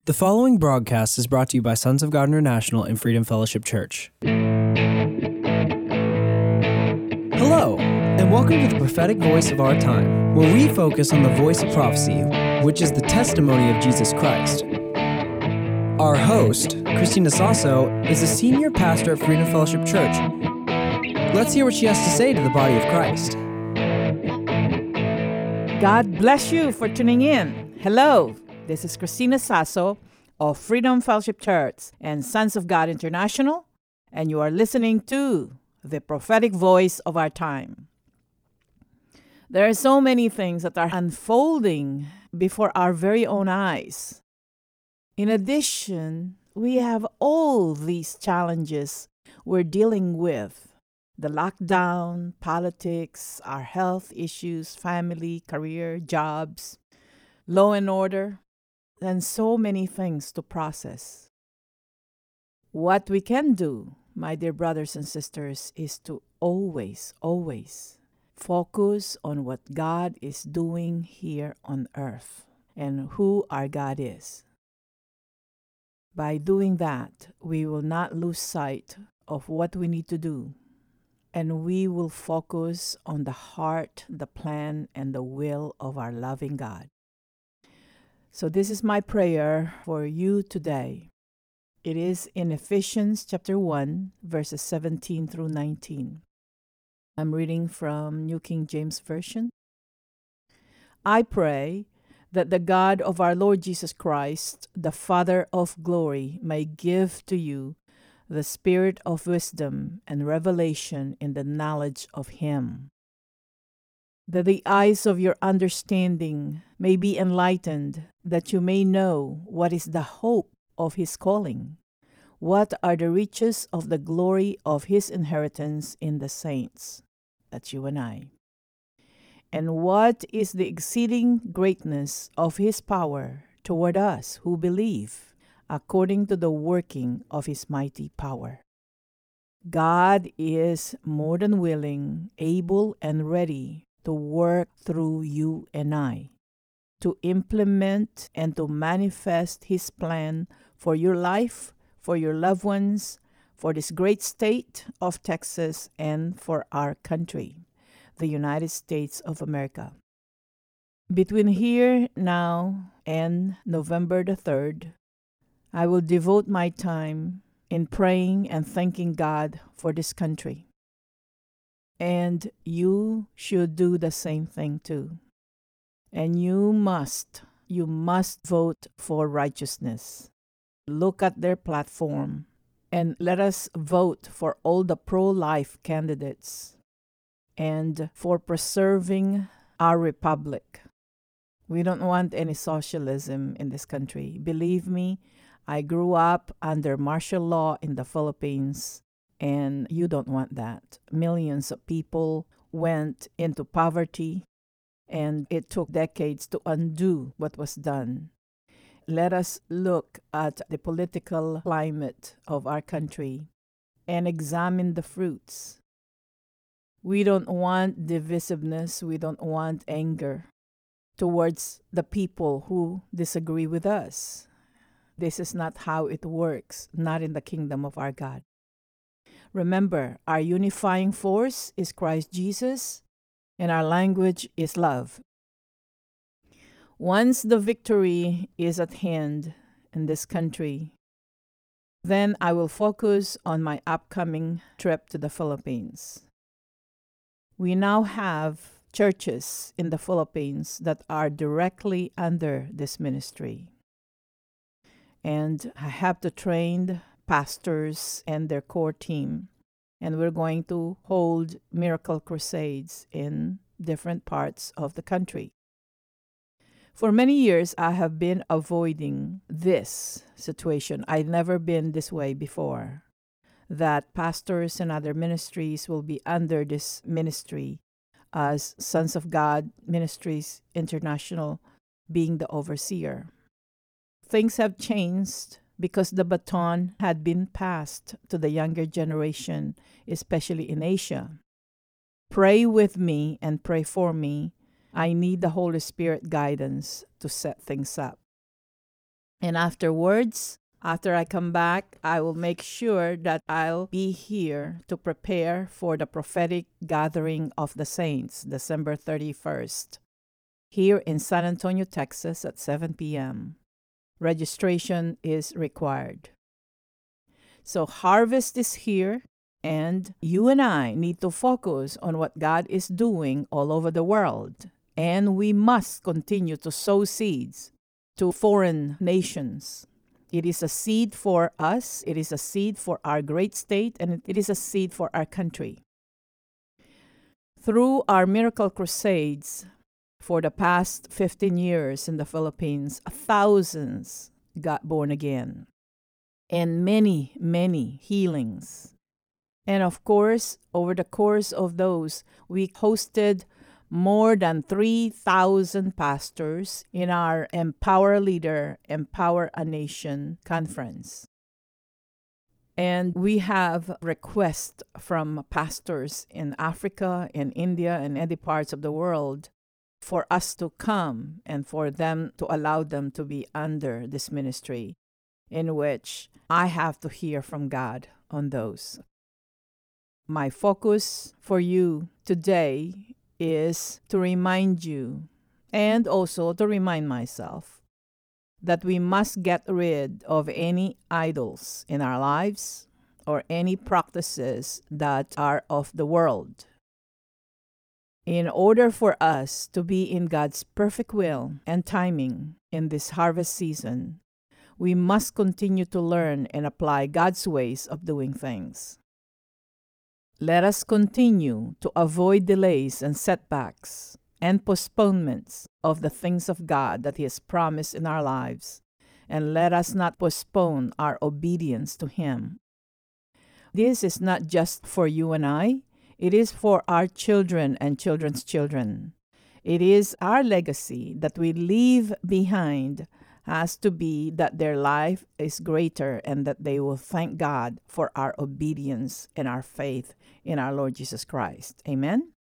The following broadcast is brought to you by Sons of God International and Freedom Fellowship Church. Hello, and welcome to the prophetic voice of our time, where we focus on the voice of prophecy, which is the testimony of Jesus Christ. Our host, Christina Sasso, is a senior pastor at Freedom Fellowship Church. Let's hear what she has to say to the body of Christ. God bless you for tuning in. Hello, this is Christina Sasso of Freedom Fellowship Church and Sons of God International, and you are listening to the prophetic voice of our time. There are so many things that are unfolding before our very own eyes. In addition, we have all these challenges we're dealing with. The lockdown, politics, our health issues, family, career, jobs, law and order, and so many things to process. What we can do, my dear brothers and sisters, is to always focus on what God is doing here on earth and who our God is. By doing that, we will not lose sight of what we need to do, and we will focus on the heart, the plan, and the will of our loving God. So this is my prayer for you today. It is in Ephesians chapter 1, verses 17 through 19. I'm reading from New King James Version. I pray that the God of our Lord Jesus Christ, the Father of glory, may give to you the spirit of wisdom and revelation in the knowledge of Him, that the eyes of your understanding may be enlightened, that you may know what is the hope of His calling, what are the riches of the glory of His inheritance in the saints, that's you and I, and what is the exceeding greatness of His power toward us who believe, according to the working of His mighty power. God is more than willing, able, and ready to work through you and I, to implement and to manifest His plan for your life, for your loved ones, for this great state of Texas, and for our country, the United States of America. Between here now and November the 3rd, I will devote my time in praying and thanking God for this country. And you should do the same thing too. And you must vote for righteousness. Look at their platform and let us vote for all the pro-life candidates and for preserving our republic. We don't want any socialism in this country. Believe me, I grew up under martial law in the Philippines, and you don't want that. Millions of people went into poverty, and it took decades to undo what was done. Let us look at the political climate of our country and examine the fruits. We don't want divisiveness. We don't want anger towards the people who disagree with us. This is not how it works, not in the kingdom of our God. Remember, our unifying force is Christ Jesus, and our language is love. Once the victory is at hand in this country, then I will focus on my upcoming trip to the Philippines. We now have churches in the Philippines that are directly under this ministry. And I have to train pastors and their core team. And we're going to hold miracle crusades in different parts of the country. For many years, I have been avoiding this situation. I've never been this way before, that pastors and other ministries will be under this ministry as Sons of God Ministries International being the overseer. Things have changed because the baton had been passed to the younger generation, especially in Asia. Pray with me and pray for me. I need the Holy Spirit guidance to set things up. And afterwards, after I come back, I will make sure that I'll be here to prepare for the prophetic gathering of the saints, December 31st, here in San Antonio, Texas at 7 p.m. Registration is required. So harvest is here, and you and I need to focus on what God is doing all over the world. And we must continue to sow seeds to foreign nations. It is a seed for us, it is a seed for our great state, and it is a seed for our country. Through our miracle crusades for the past 15 years in the Philippines, thousands got born again, and many, many healings. And of course, over the course of those, we hosted more than 3,000 pastors in our Empower a Leader, Empower a Nation conference. And we have requests from pastors in Africa, in India, and other parts of the world for us to come and for them to allow them to be under this ministry, in which I have to hear from God on those. My focus for you today is to remind you, and also to remind myself, that we must get rid of any idols in our lives or any practices that are of the world. In order for us to be in God's perfect will and timing in this harvest season, we must continue to learn and apply God's ways of doing things. Let us continue to avoid delays and setbacks and postponements of the things of God that He has promised in our lives, and let us not postpone our obedience to Him. This is not just for you and I, it is for our children and children's children. It is our legacy that we leave behind has to be that their life is greater and that they will thank God for our obedience and our faith in our Lord Jesus Christ. Amen?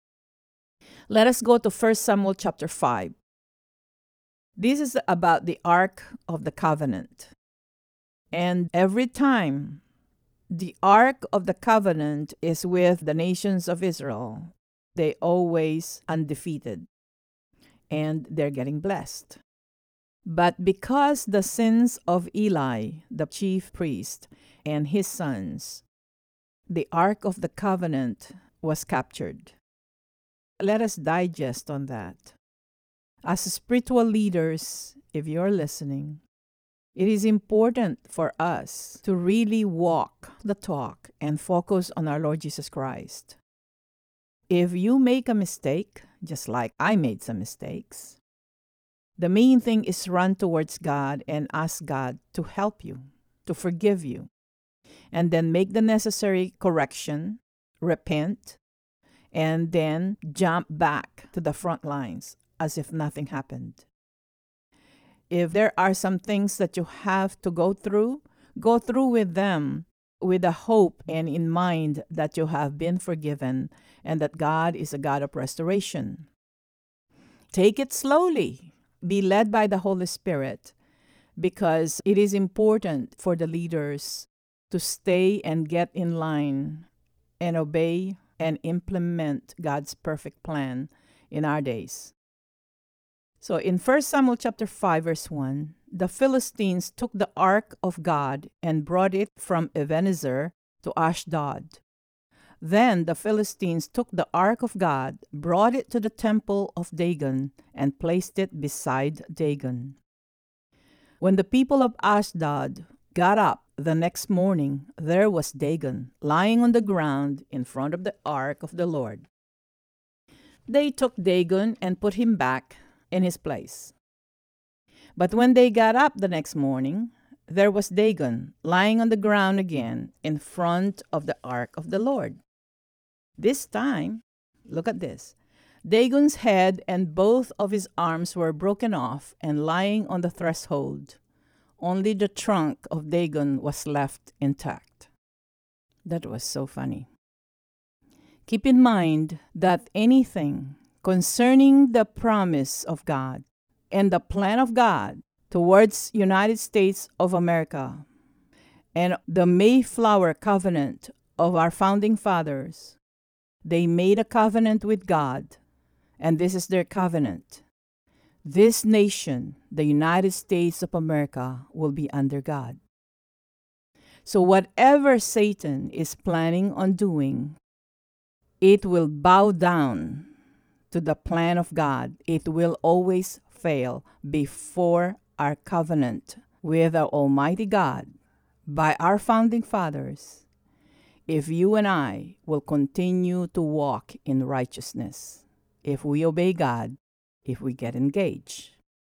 Let us go to 1 Samuel chapter 5. This is about the Ark of the Covenant. And every time the Ark of the Covenant is with the nations of Israel, they always undefeated. And they're getting blessed. But because the sins of Eli, the chief priest, and his sons, the Ark of the Covenant was captured. Let us digest on that. As spiritual leaders, if you're listening, it is important for us to really walk the talk and focus on our Lord Jesus Christ. If you make a mistake, just like I made some mistakes, the main thing is run towards God and ask God to help you, to forgive you, and then make the necessary correction, repent, and then jump back to the front lines as if nothing happened. If there are some things that you have to go through with them with the hope and in mind that you have been forgiven and that God is a God of restoration. Take it slowly. Be led by the Holy Spirit, because it is important for the leaders to stay and get in line and obey and implement God's perfect plan in our days. So in 1 Samuel chapter 5 verse 1, the Philistines took the ark of God and brought it from Ebenezer to Ashdod. Then the Philistines took the ark of God, brought it to the temple of Dagon, and placed it beside Dagon. When the people of Ashdod got up the next morning, there was Dagon lying on the ground in front of the ark of the Lord. They took Dagon and put him back in his place. But when they got up the next morning, there was Dagon lying on the ground again in front of the ark of the Lord. This time, look at this. Dagon's head and both of his arms were broken off and lying on the threshold. Only the trunk of Dagon was left intact. That was so funny. Keep in mind that anything concerning the promise of God and the plan of God towards United States of America and the Mayflower covenant of our founding fathers. They made a covenant with God, and this is their covenant. This nation, the United States of America, will be under God. So whatever Satan is planning on doing, it will bow down to the plan of God. It will always fail before our covenant with our Almighty God by our founding fathers, if you and I will continue to walk in righteousness, if we obey God, if we get engaged.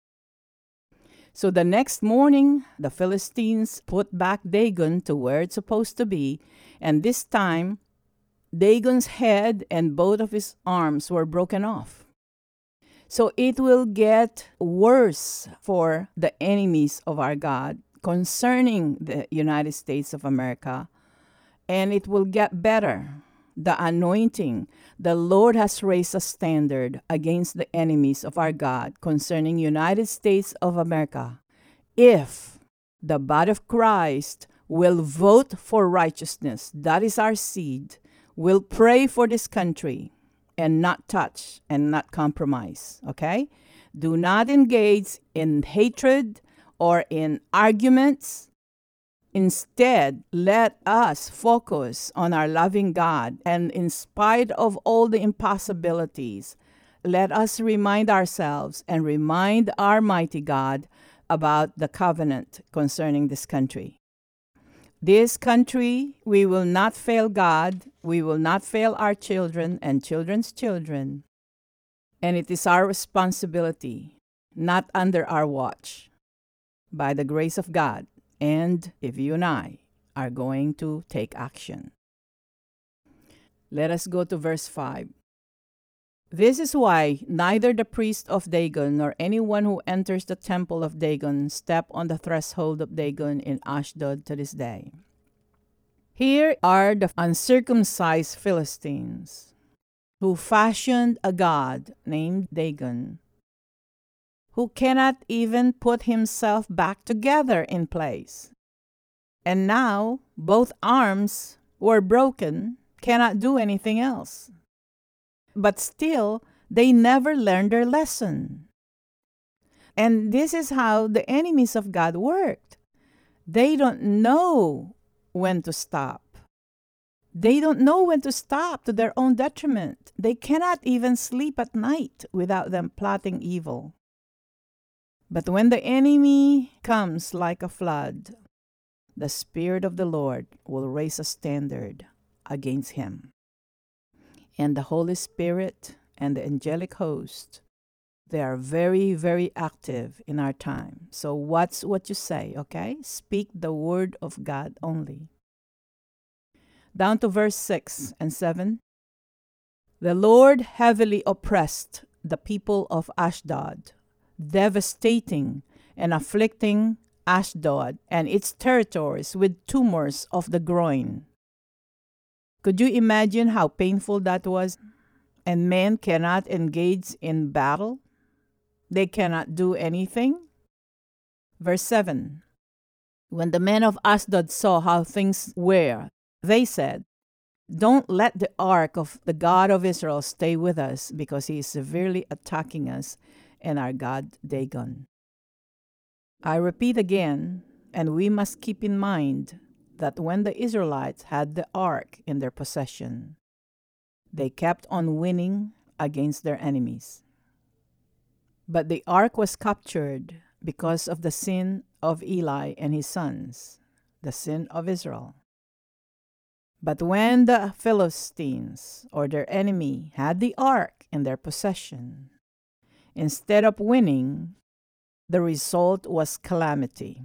So the next morning, the Philistines put back Dagon to where it's supposed to be, and this time, Dagon's head and both of his arms were broken off. So it will get worse for the enemies of our God concerning the United States of America, and it will get better. The anointing, the Lord has raised a standard against the enemies of our God concerning United States of America. If the body of Christ will vote for righteousness, that is our seed, will pray for this country and not touch and not compromise, okay? Do not engage in hatred or in arguments. Instead, let us focus on our loving God, and in spite of all the impossibilities, let us remind ourselves and remind our mighty God about the covenant concerning this country. This country, we will not fail God, we will not fail our children and children's children, and it is our responsibility, not under our watch, by the grace of God. And if you and I are going to take action. Let us go to verse 5. This is why neither the priest of Dagon nor anyone who enters the temple of Dagon step on the threshold of Dagon in Ashdod to this day. Here are the uncircumcised Philistines who fashioned a god named Dagon, who cannot even put himself back together in place. And now, both arms were broken, cannot do anything else. But still, they never learned their lesson. And this is how the enemies of God worked. They don't know when to stop. They don't know when to stop to their own detriment. They cannot even sleep at night without them plotting evil. But when the enemy comes like a flood, the Spirit of the Lord will raise a standard against him. And the Holy Spirit and the angelic host, they are very, very active in our time. So what's what you say, okay? Speak the word of God only. Down to verse 6 and 7. The Lord heavily oppressed the people of Ashdod, devastating and afflicting Ashdod and its territories with tumors of the groin. Could you imagine how painful that was? And men cannot engage in battle? They cannot do anything? Verse 7. When the men of Ashdod saw how things were, they said, "Don't let the ark of the God of Israel stay with us, because he is severely attacking us and our God Dagon." I repeat again, and we must keep in mind that when the Israelites had the ark in their possession, they kept on winning against their enemies. But the ark was captured because of the sin of Eli and his sons, the sin of Israel. But when the Philistines, or their enemy, had the ark in their possession, instead of winning, the result was calamity.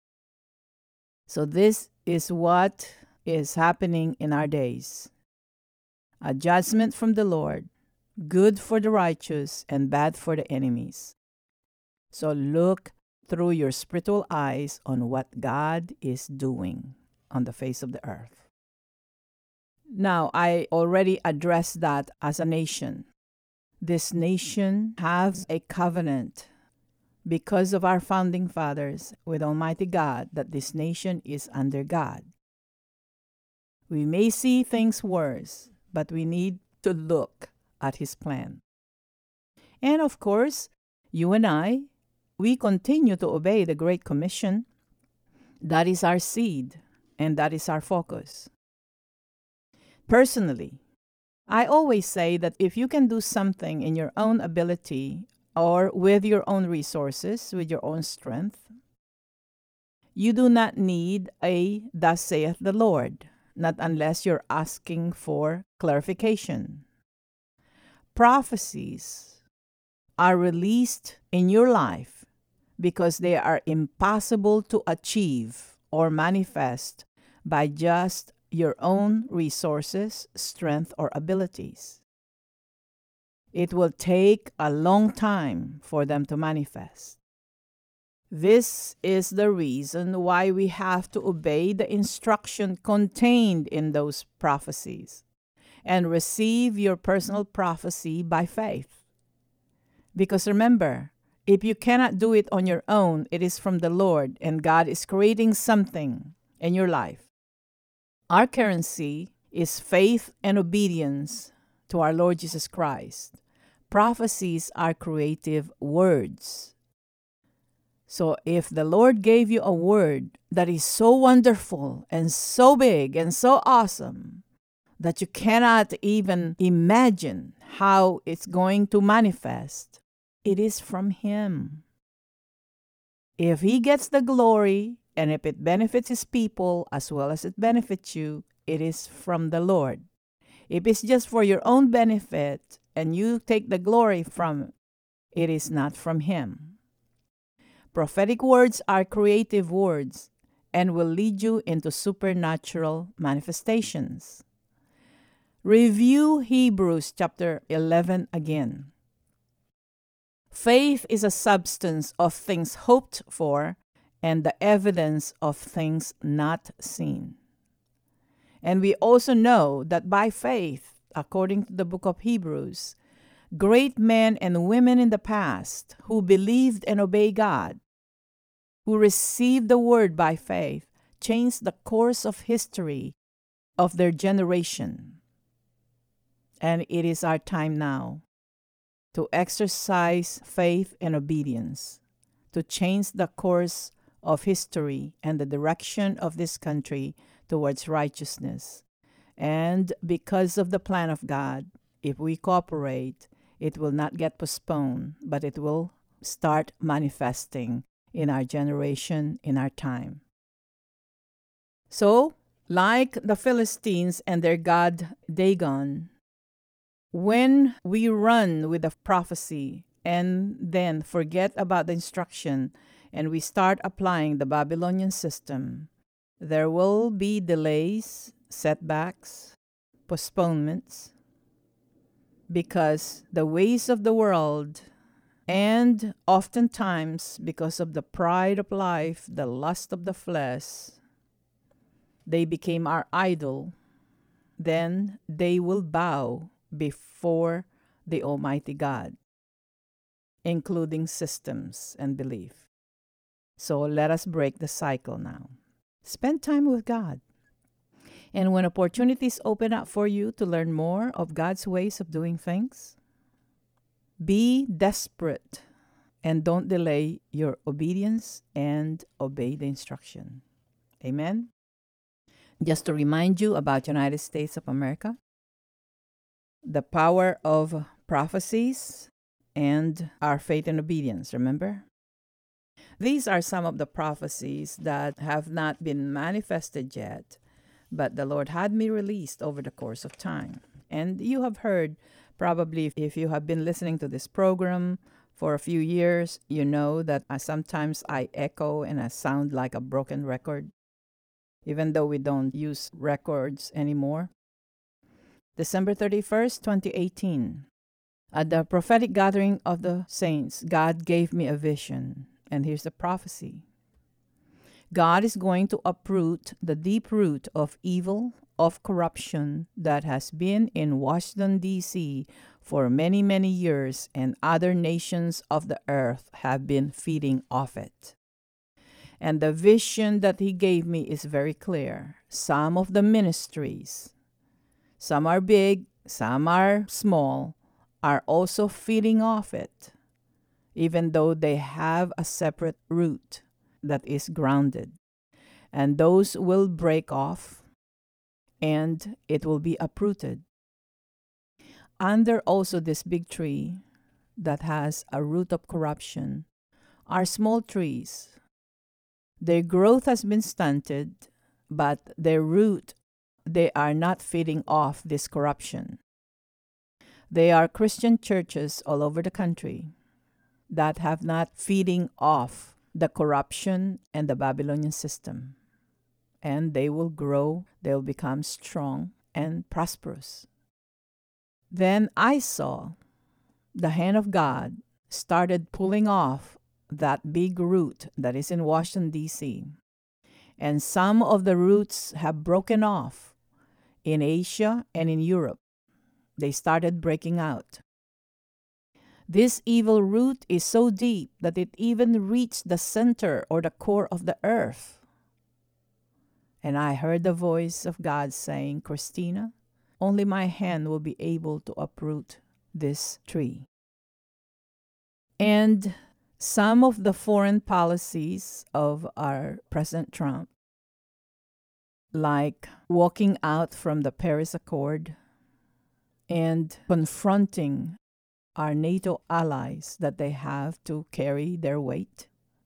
So this is what is happening in our days. A judgment from the Lord, good for the righteous and bad for the enemies. So look through your spiritual eyes on what God is doing on the face of the earth. Now, I already addressed that as a nation. This nation has a covenant because of our founding fathers with Almighty God that this nation is under God. We may see things worse, but we need to look at His plan. And of course, you and I, we continue to obey the Great Commission. That is our seed, and that is our focus. Personally, I always say that if you can do something in your own ability or with your own resources, with your own strength, you do not need a "thus saith the Lord," not unless you're asking for clarification. Prophecies are released in your life because they are impossible to achieve or manifest by just your own resources, strength, or abilities. It will take a long time for them to manifest. This is the reason why we have to obey the instruction contained in those prophecies and receive your personal prophecy by faith. Because remember, if you cannot do it on your own, it is from the Lord, and God is creating something in your life. Our currency is faith and obedience to our Lord Jesus Christ. Prophecies are creative words. So if the Lord gave you a word that is so wonderful and so big and so awesome that you cannot even imagine how it's going to manifest, it is from Him. If He gets the glory, and if it benefits His people as well as it benefits you, it is from the Lord. If it's just for your own benefit and you take the glory from it, it is not from Him. Prophetic words are creative words and will lead you into supernatural manifestations. Review Hebrews chapter 11 again. Faith is a substance of things hoped for and the evidence of things not seen. And we also know that by faith, according to the book of Hebrews, great men and women in the past who believed and obeyed God, who received the word by faith, changed the course of history of their generation. And it is our time now to exercise faith and obedience, to change the course of history and the direction of this country towards righteousness. And because of the plan of God, if we cooperate, it will not get postponed, but it will start manifesting in our generation, in our time. So, like the Philistines and their god Dagon, when we run with a prophecy and then forget about the instruction and we start applying the Babylonian system, there will be delays, setbacks, postponements, because the ways of the world, and oftentimes because of the pride of life, the lust of the flesh, they became our idol. Then they will bow before the Almighty God, including systems and belief. So let us break the cycle now. Spend time with God. And when opportunities open up for you to learn more of God's ways of doing things, be desperate and don't delay your obedience and obey the instruction. Amen. Just to remind you about United States of America, the power of prophecies and our faith and obedience, remember? These are some of the prophecies that have not been manifested yet, but the Lord had me released over the course of time. And you have heard, probably if you have been listening to this program for a few years, you know that sometimes I echo and I sound like a broken record, even though we don't use records anymore. December 31st, 2018. At the prophetic gathering of the saints, God gave me a vision. And here's the prophecy. God is going to uproot the deep root of evil, of corruption that has been in Washington, D.C. for many, many years, and other nations of the earth have been feeding off it. And the vision that he gave me is very clear. Some of the ministries, some are big, some are small, are also feeding off it, even though they have a separate root that is grounded. And those will break off, and it will be uprooted. Under also this big tree that has a root of corruption are small trees. Their growth has been stunted, but their root, they are not feeding off this corruption. They are Christian churches all over the country that have not feeding off the corruption and the Babylonian system. And they will grow, they will become strong and prosperous. Then I saw the hand of God started pulling off that big root that is in Washington, D.C. And some of the roots have broken off in Asia and in Europe. They started breaking out. This evil root is so deep that it even reached the center or the core of the earth. And I heard the voice of God saying, Christina, only my hand will be able to uproot this tree. And some of the foreign policies of our President Trump, like walking out from the Paris Accord and confronting our NATO allies that they have to carry their weight,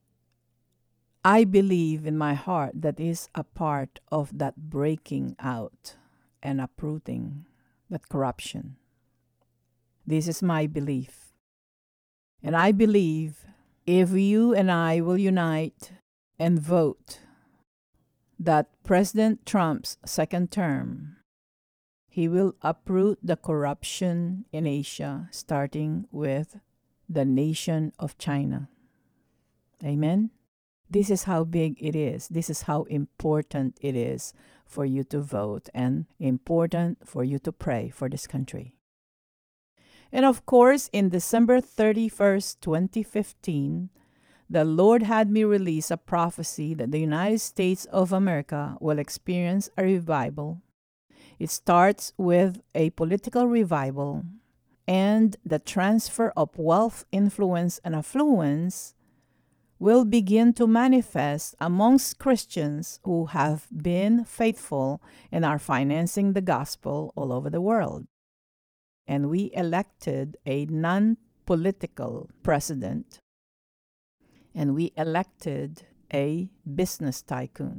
I believe in my heart that is a part of that breaking out and uprooting that corruption. This is my belief. And I believe if you and I will unite and vote that President Trump's second term, he will uproot the corruption in Asia, starting with the nation of China. Amen? This is how big it is. This is how important it is for you to vote and important for you to pray for this country. And of course, in December 31st, 2015, the Lord had me release a prophecy that the United States of America will experience a revival. It starts with a political revival and the transfer of wealth, influence, and affluence will begin to manifest amongst Christians who have been faithful and are financing the gospel all over the world. And we elected a non-political president, and we elected a business tycoon.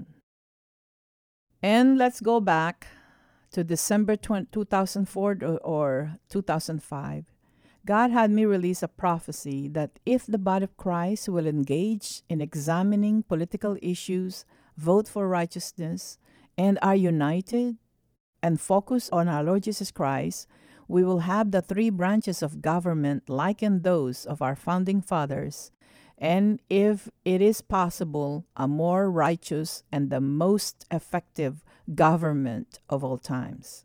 And let's go back to December 2004 or 2005. God had me release a prophecy that if the body of Christ will engage in examining political issues, vote for righteousness, and are united and focus on our Lord Jesus Christ, we will have the three branches of government like in those of our founding fathers, and if it is possible, a more righteous and the most effective government of all times.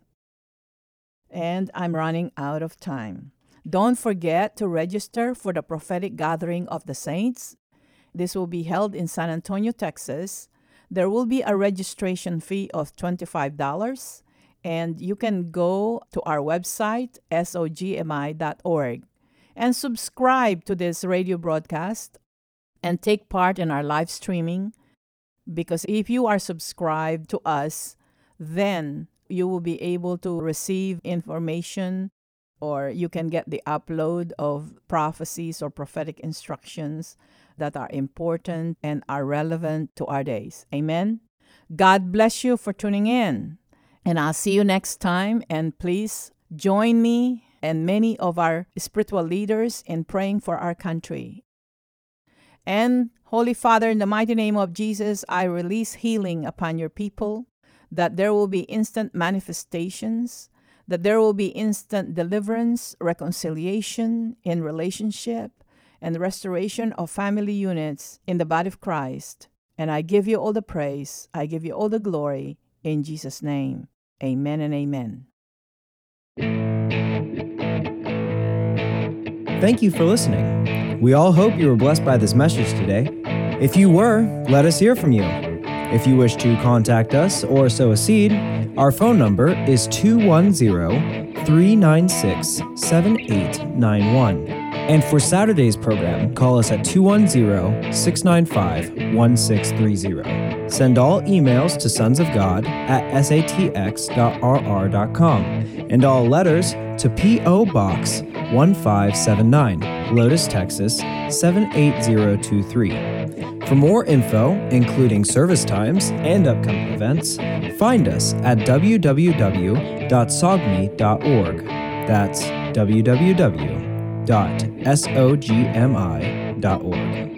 And I'm running out of time. Don't forget to register for the prophetic gathering of the saints. This will be held in San Antonio, Texas. There will be a registration fee of $25, and you can go to our website, sogmi.org, and subscribe to this radio broadcast and take part in our live streaming, because if you are subscribed to us, then you will be able to receive information, or you can get the upload of prophecies or prophetic instructions that are important and are relevant to our days. Amen. God bless you for tuning in. And I'll see you next time. And please join me and many of our spiritual leaders in praying for our country. And Holy Father, in the mighty name of Jesus, I release healing upon your people, that there will be instant manifestations, that there will be instant deliverance, reconciliation in relationship, and restoration of family units in the body of Christ. And I give you all the praise. I give you all the glory. In Jesus' name, amen and amen. thank you for listening. We all hope you were blessed by this message today. If you were, let us hear from you. If you wish to contact us or sow a seed, our phone number is 210-396-7891. And for Saturday's program, call us at 210-695-1630. Send all emails to sonsofgod@satx.rr.com and all letters to P.O. Box 1579, Lotus, Texas 78023. For more info, including service times and upcoming events, find us at www.sogmi.org. That's www.sogmi.org.